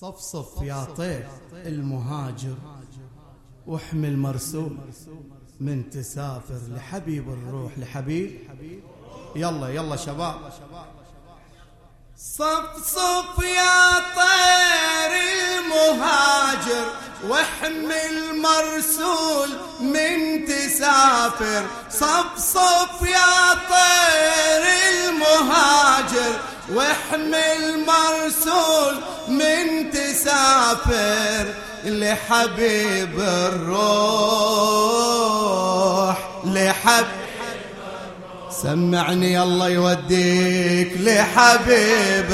صفصف يا طير المهاجر واحمل مرسول من تسافر لحبيب الروح لحبيب. يلا يلا شباب، صفصف يا طير المهاجر واحمل مرسول من تسافر. صفصف يا طير المهاجر واحمل مرسول من تسافر لحبيب الروح سمعني الله يوديك لحبيب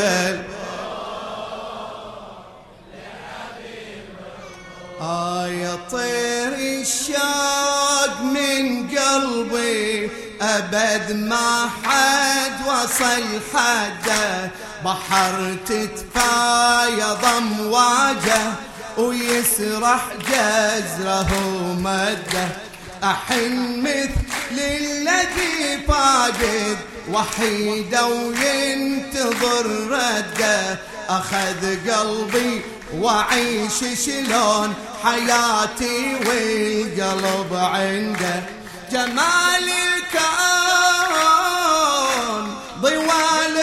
يا طير الشوق من قلبي أبد ما حد وصل حده. بحر تتفايض أمواجه ويسرح جزره مده. أحن مثل الذي فاقد وحيده وينتظر رده. أخذ قلبي وعيش شلون حياتي والقلب عنده. جمال الكون ضوال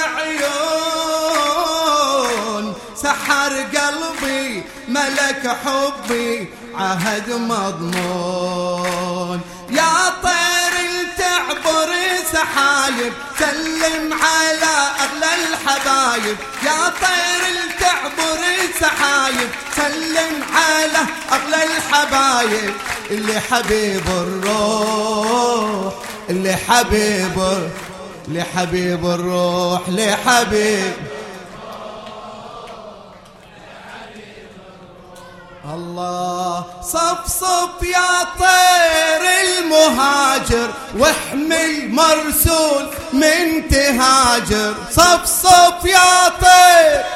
عيون سحر قلبي ملك حبي عهد مضمون. يا طير تعبر سحايب سلم على أغلى الحبايب. يا طير تعبر سحايب سلم على أغلى الحبايب. اللي حبيب الروح اللي حبيب الروح لحبيب الله. صفصف يا طير المهاجر واحمل مرسول من تهاجر. صفصف يا طير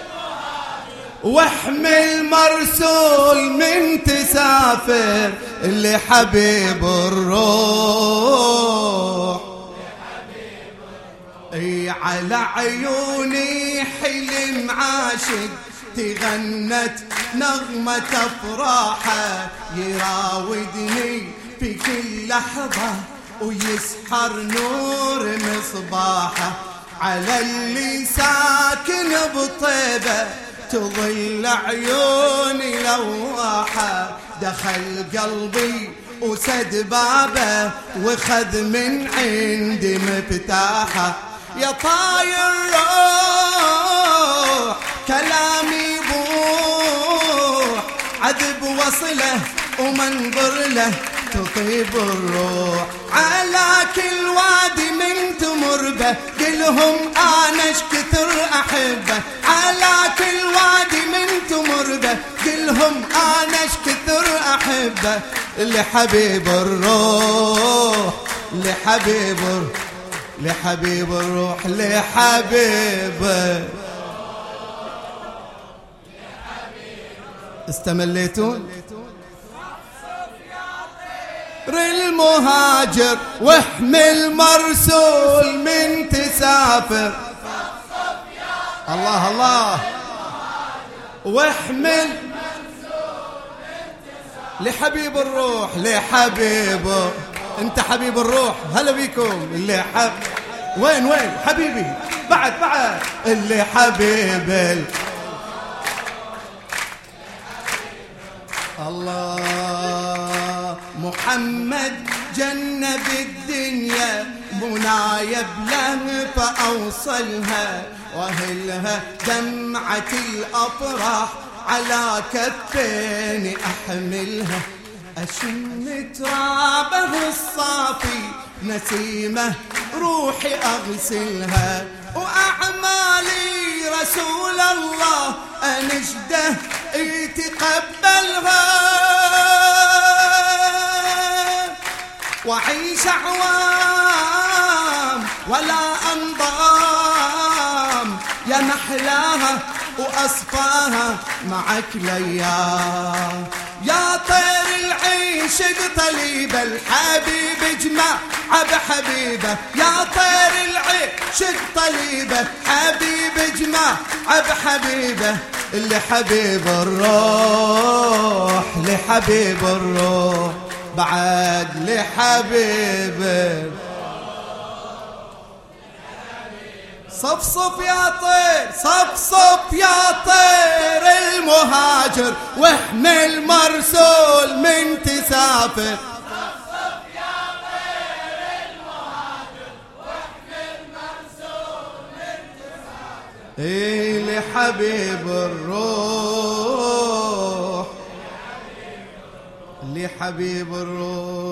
واحمل مرسول من تسافر اللي حبيب الروح. اي على عيوني حلم عاشق تغنت نغمة أفراحه. يراودني في كل لحظة ويسحر نور مصباحه. على اللي ساكن بطيبة تظل عيوني لواحة. دخل قلبي وسد بابه وخذ من عندي مفتاحه. يا طاير روح كلامي بوح عذب وصله ومنظر له تطيب الروح. على كل وادي من تمر به قلهم انا ايش كثر احبه. على كل وادي من تمر به قلهم انا ايش كثر احبه. اللي حبيب الروح لحبيب الروح لحبيبه. استمليتون؟ المهاجر واحمل مرسول من تسافر. الله الله واحمل لحبيب الروح لحبيبه. انت حبيب الروح هلا بيكم. اللي وين حبيبي بعد اللي حبيب الله. محمد جنب الدنيا منايب له فأوصلها. وهلها دمعة الأفراح على كفين أحملها. أشم ترابه الصافي نسيمه روحي أغسلها. وأعمالي رسول الله أنجده يتقبلها. وعيش أعوام ولا أنظام يا محلاها وأصفاها معك ليام. يا طير العين عيشق طليبه الحبيب اجمع بحبيبه يا طير العيشق طليبه حبيب اجمع بحبيبه اللي حبيب الروح لحبيب الروح بعد لحبيبه صفصف يا طير صفصف يا طير المهاجر واحمل مرسول من تسافر صفصف يا طير المهاجر واحمل مرسول من تسافر لحبيب الروح لحبيب الروح